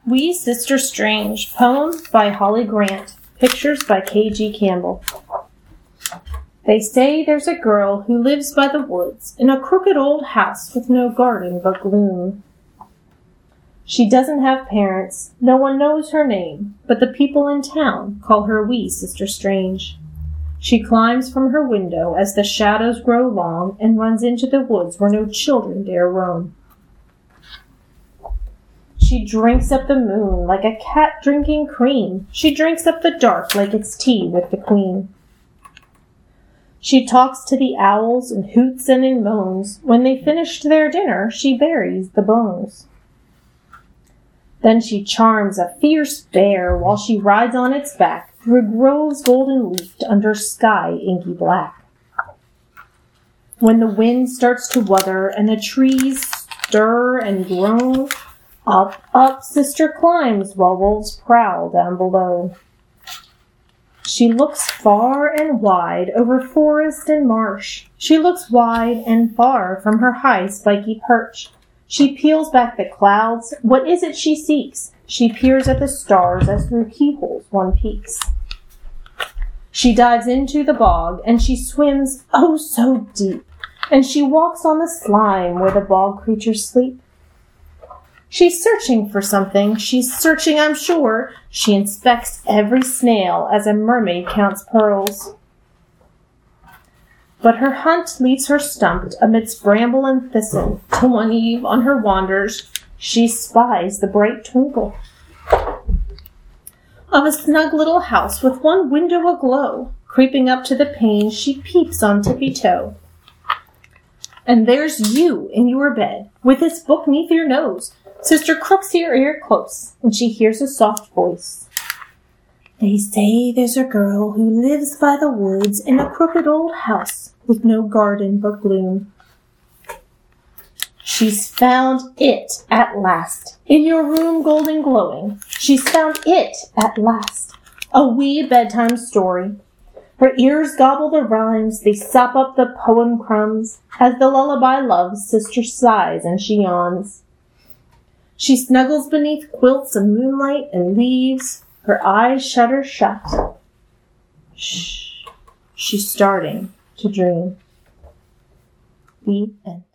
Wee Sister Strange, poem by Holly Grant, pictures by K.G. Campbell. They say there's a girl who lives by the woods in a crooked old house with no garden but gloom. She doesn't have parents, no one knows her name, but the people in town call her Wee Sister Strange. She climbs from her window as the shadows grow long and runs into the woods where no children dare roam. She drinks up the moon like a cat drinking cream. She drinks up the dark like it's tea with the queen. She talks to the owls and hoots and in moans. When they finished their dinner, she buries the bones. Then she charms a fierce bear while she rides on its back through groves golden leafed under sky inky black. When the wind starts to wuthер and the trees stir and groan, up, up, sister climbs while wolves prowl down below. She looks far and wide over forest and marsh. She looks wide and far from her high spiky perch. She peels back the clouds. What is it she seeks? She peers at the stars as through keyholes one peeks. She dives into the bog and she swims oh so deep. And she walks on the slime where the bog creatures sleep. She's searching for something. She's searching, I'm sure. She inspects every snail as a mermaid counts pearls. But her hunt leaves her stumped amidst bramble and thistle, till one eve on her wanders she spies the bright twinkle of a snug little house with one window aglow. Creeping up to the pane, she peeps on tippy-toe. And there's you in your bed, with this book 'neath your nose. Sister crooks your ear close, and she hears a soft voice. They say there's a girl who lives by the woods in a crooked old house with no garden but gloom. She's found it at last, in your room golden glowing. She's found it at last, a wee bedtime story. Her ears gobble the rhymes, they sop up the poem crumbs, as the lullaby loves, sister sighs and she yawns. She snuggles beneath quilts of moonlight and leaves, her eyes shutter shut. Shh, she's starting to dream. The end.